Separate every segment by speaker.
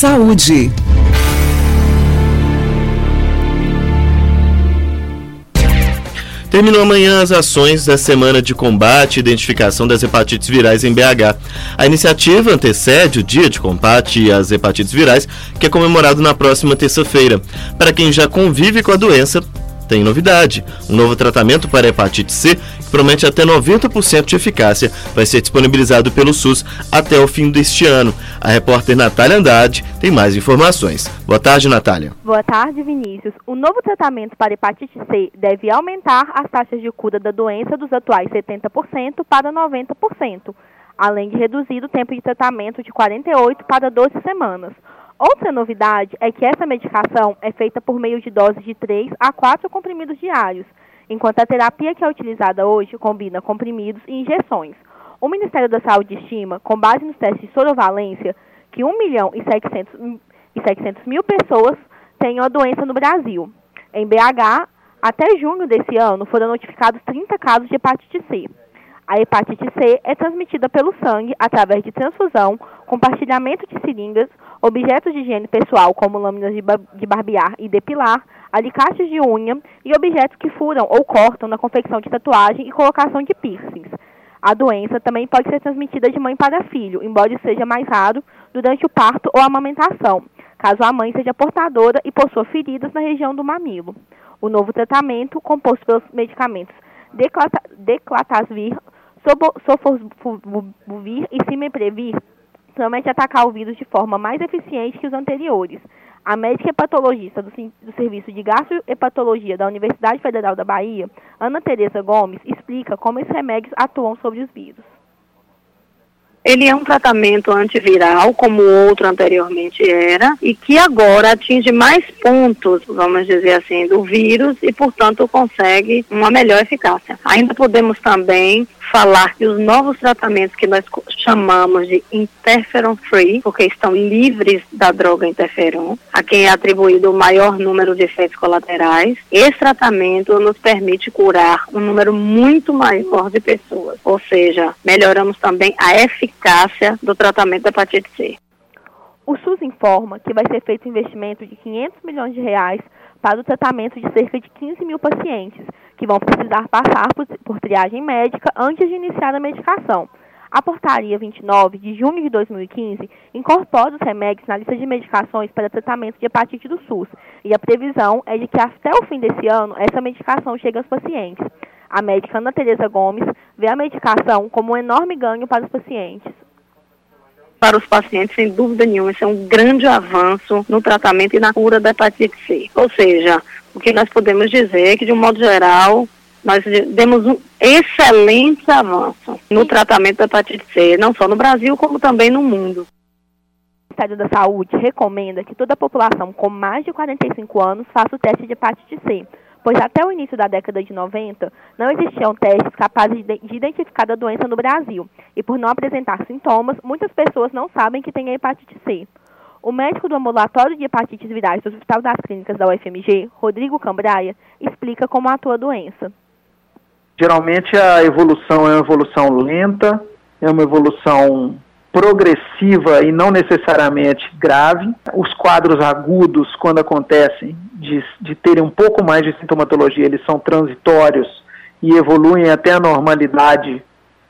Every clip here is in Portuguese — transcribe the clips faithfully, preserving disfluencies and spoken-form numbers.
Speaker 1: Saúde.
Speaker 2: Terminou amanhã as ações da Semana de Combate e Identificação das Hepatites Virais em B H. A iniciativa antecede o Dia de Combate às Hepatites Virais, que é comemorado na próxima terça-feira. Para quem já convive com a doença, tem novidade. Um novo tratamento para a hepatite C, que promete até noventa por cento de eficácia, vai ser disponibilizado pelo SUS até o fim deste ano. A repórter Natália Andrade tem mais informações. Boa tarde, Natália.
Speaker 3: Boa tarde, Vinícius. O novo tratamento para hepatite C deve aumentar as taxas de cura da doença dos atuais setenta por cento para noventa por cento, além de reduzir o tempo de tratamento de quarenta e oito para doze semanas. Outra novidade é que essa medicação é feita por meio de doses de três a quatro comprimidos diários, enquanto a terapia que é utilizada hoje combina comprimidos e injeções. O Ministério da Saúde estima, com base nos testes de sorovalência, que um milhão e setecentas mil pessoas tenham a doença no Brasil. Em B H, até junho desse ano, foram notificados trinta casos de hepatite C. A hepatite C é transmitida pelo sangue através de transfusão, compartilhamento de seringas, objetos de higiene pessoal como lâminas de, de barbear e depilar, alicates de unha e objetos que furam ou cortam na confecção de tatuagem e colocação de piercings. A doença também pode ser transmitida de mãe para filho, embora seja mais raro durante o parto ou a amamentação, caso a mãe seja portadora e possua feridas na região do mamilo. O novo tratamento, composto pelos medicamentos Declatasvir, Sofosbuvir e Cimeprevir, promete atacar o vírus de forma mais eficiente que os anteriores. A médica hepatologista do, do Serviço de Gastrohepatologia da Universidade Federal da Bahia, Ana Tereza Gomes, explica como esses remédios atuam sobre os vírus.
Speaker 4: Ele é um tratamento antiviral, como o outro anteriormente era, e que agora atinge mais pontos, vamos dizer assim, do vírus e, portanto, consegue uma melhor eficácia. Ainda podemos também falar que os novos tratamentos que nós chamamos de interferon-free, porque estão livres da droga interferon, a quem é atribuído o maior número de efeitos colaterais, esse tratamento nos permite curar um número muito maior de pessoas, ou seja, melhoramos também a eficácia do tratamento da hepatite C.
Speaker 3: O SUS informa que vai ser feito um investimento de quinhentos milhões de reais para o tratamento de cerca de quinze mil pacientes, que vão precisar passar por, por triagem médica antes de iniciar a medicação. A portaria vinte e nove, de junho de dois mil e quinze, incorpora os remédios na lista de medicações para tratamento de hepatite do SUS, e a previsão é de que até o fim desse ano, essa medicação chegue aos pacientes. A médica Ana Tereza Gomes vê a medicação como um enorme ganho para os pacientes.
Speaker 4: Para os pacientes, sem dúvida nenhuma, isso é um grande avanço no tratamento e na cura da hepatite C. Ou seja, o que nós podemos dizer é que, de um modo geral, nós demos um excelente avanço no tratamento da hepatite C, não só no Brasil, como também no mundo.
Speaker 3: O Ministério da Saúde recomenda que toda a população com mais de quarenta e cinco anos faça o teste de hepatite C, pois até o início da década de noventa não existiam testes capazes de identificar a doença no Brasil, e por não apresentar sintomas, muitas pessoas não sabem que têm a hepatite C. O médico do ambulatório de hepatites virais do Hospital das Clínicas da U F M G, Rodrigo Cambraia, explica como atua a doença.
Speaker 5: Geralmente a evolução é uma evolução lenta, é uma evolução progressiva e não necessariamente grave. Os quadros agudos, quando acontecem, de, de terem um pouco mais de sintomatologia, eles são transitórios e evoluem até a normalidade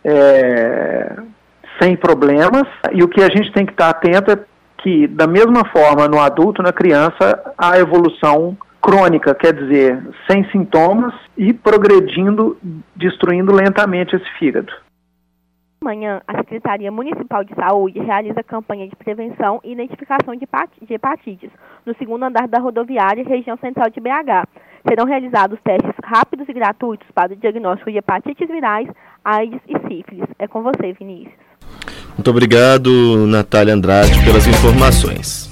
Speaker 5: é, sem problemas. E o que a gente tem que estar atento é que, da mesma forma, no adulto, na criança, a evolução crônica, quer dizer, sem sintomas e progredindo, destruindo lentamente esse fígado.
Speaker 3: Amanhã, a Secretaria Municipal de Saúde realiza campanha de prevenção e identificação de hepatites no segundo andar da rodoviária, região central de B H. Serão realizados testes rápidos e gratuitos para o diagnóstico de hepatites virais, AIDS e sífilis. É com você, Vinícius.
Speaker 2: Muito obrigado, Natália Andrade, pelas informações.